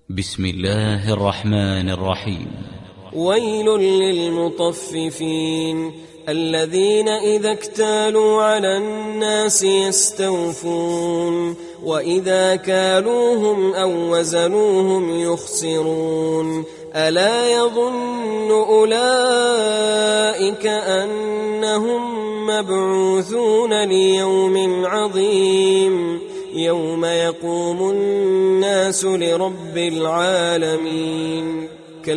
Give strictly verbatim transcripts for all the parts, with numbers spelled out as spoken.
بسم الله الرحمن الرحيم. ويل للمطففين الذين إذا اكتالوا على الناس يستوفون وإذا كالوهم أو وزنوهم يخسرون ألا يظن أولئك أنهم مبعوثون ليوم عظيم يوم يقوم الناس لرب العالمين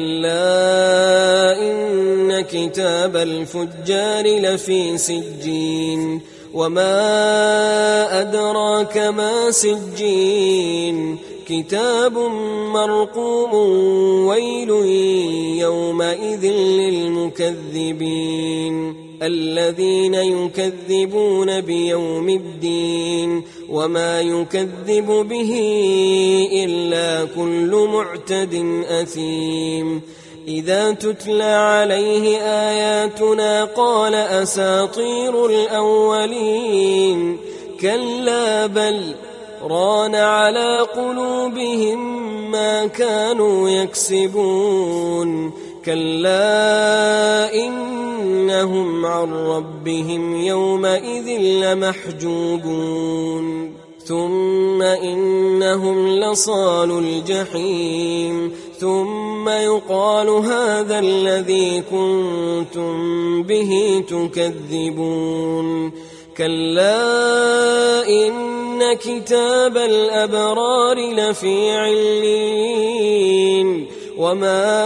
كلا إن كتاب الفجار لفي سجين وما أدراك ما سجين كتاب مرقوم ويل يومئذ للمكذبين الذين يكذبون بيوم الدين وما يكذب به إلا كل معتد أثيم إذا تتلى عليه آياتنا قال أساطير الأولين كلا بل ران على قلوبهم ما كانوا يكسبون كلا إنهم عن ربهم يومئذ لمحجوبون ثم إنهم لصالوا الجحيم ثم يقال هذا الذي كنتم به تكذبون كلا إن كتاب الأبرار لفي عليين وما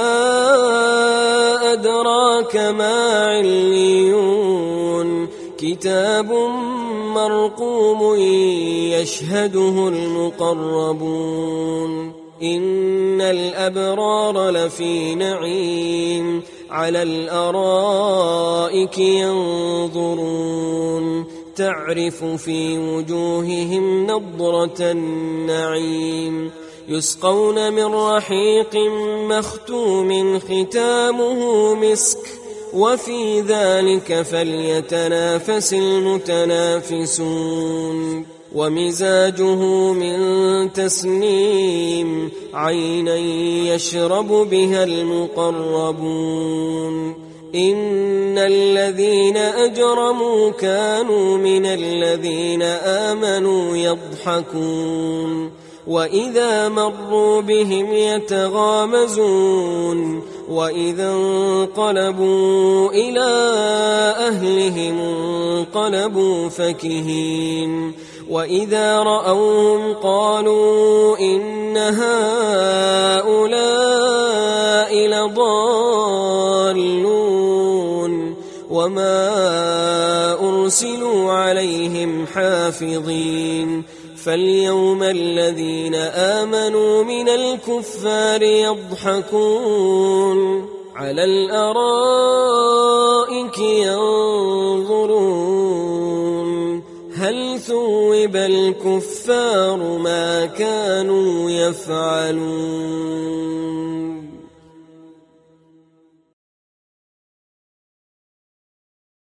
أدراك ما عليون كتاب مرقوم يشهده المقربون إن الأبرار لفي نعيم على الأرائك ينظرون تعرف في وجوههم نضرة النعيم يسقون من رحيق مختوم ختامه مسك وفي ذلك فليتنافس المتنافسون ومزاجه من تسنيم عينا يشرب بها المقربون إن الذين أجرموا كانوا من الذين آمنوا يضحكون وإذا مروا بهم يتغامزون وإذا انقلبوا إلى أهلهم انقلبوا فكهين وإذا رأوهم قالوا إن هؤلاء لضالون وما أرسلوا عليهم حافظين فاليوم الذين آمنوا من الكفار يضحكون على الأرائك ينظرون هل ثوب الكفار ما كانوا يفعلون.